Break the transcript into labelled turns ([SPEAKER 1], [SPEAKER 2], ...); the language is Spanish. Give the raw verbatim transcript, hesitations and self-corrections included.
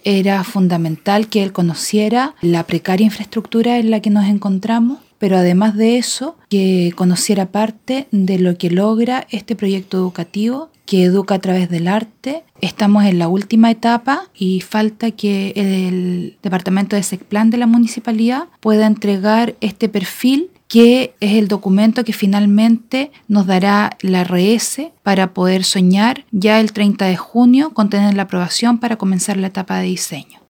[SPEAKER 1] era fundamental que él conociera la precaria infraestructura en la que nos encontramos, pero además de eso, que conociera parte de lo que logra este proyecto educativo, que educa a través del arte. Estamos en la última etapa y falta que el Departamento de SECPLAN de la Municipalidad pueda entregar este perfil, que es el documento que finalmente nos dará la R S para poder soñar ya el treinta de junio con tener la aprobación para comenzar la etapa de diseño.